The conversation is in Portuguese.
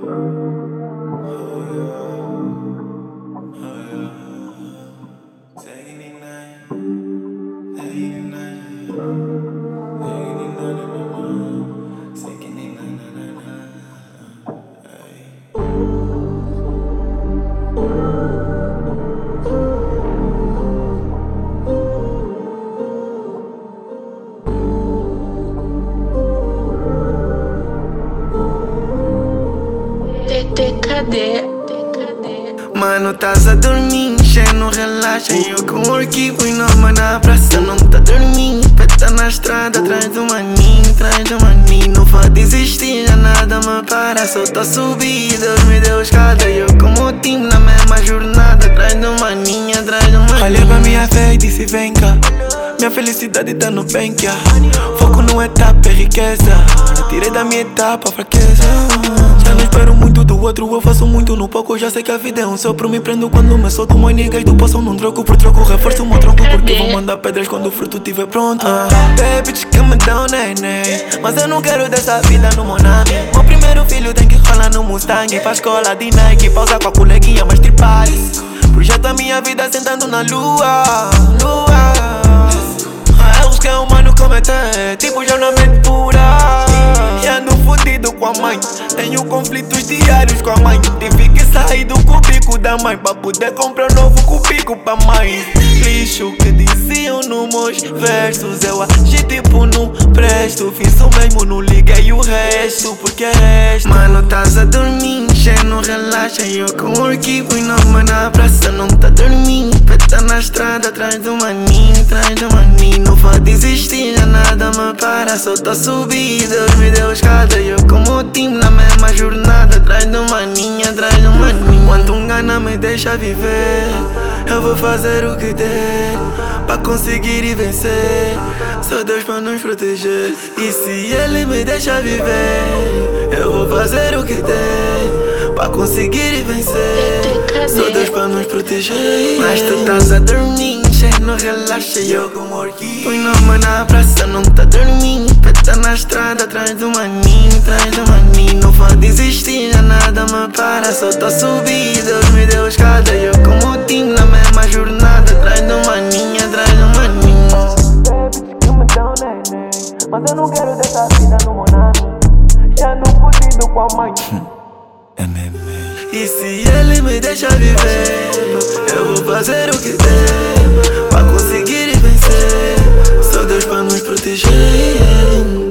Mano, tás a dormir, não relaxa. Eu com o arquivo e não, mano, na praça não tá dormindo. Peta na estrada, atrás do maninho, não vai desistir, já nada me para. Só tô subindo, Deus me deu escada. Eu como o time na mesma jornada, atrás do maninho. Olha pra minha fé e disse vem cá. Minha felicidade tá no bem que há. Foco no etapa é riqueza. Tirei da minha etapa a fraqueza. Já não espero muito do outro, eu faço muito no pouco. Já sei que a vida é um sopro, me prendo quando me solto. Moi niggas do poço num troco por troco. Reforço o meu tronco porque vou mandar pedras quando o fruto estiver pronto. Baby, que me dão neném, mas eu não quero dessa vida no Monami. Meu primeiro filho tem que rolar no Mustang. Pra escola de Nike, pausa com a coleguinha, mas tripales. Projeta minha vida sentando na lua. Erros que é humano cometer, tipo jornamento pura. E ando fudido com a mãe, tenho conflitos diários com a mãe. Tive que sair do cubículo da mãe pra poder comprar um novo cubículo pra mãe. Lixo que diziam nos meus versos, eu agi tipo não presto. Fiz o mesmo, não liguei o resto, porque é resto. Mano, tás a dormir, não relaxa. Eu com o arquivo e não, mano, na praça não tá dormindo. Peta na estrada, atrás do maninho, não vai desistir, já nada me para. Só tô subindo, Deus me deu escada. Eu como o time na mesma jornada, atrás do maninho. Quando um gana me deixa viver, eu vou fazer o que der pra conseguir e vencer. Só Deus pra nos proteger. E se Ele me deixa viver, eu vou fazer o que der pra conseguir e vencer. Só Deus pra nos proteger. Mas tu estás a dormir, não relaxa. Eu com o orquídeo e não, na praça não tá dormindo. Peta na estrada, atrás do maninho, não vai desistir, já nada me para. Só tô subindo, Deus me deu escada. Eu como o time na mesma jornada, atrás do maninho, Baby, que me dão neném, mas eu não quero dessa vida no Monami. Já não fudido com a mãe. E se Ele me deixa viver, eu vou fazer o que der pra conseguir e vencer. Só Deus pra nos proteger.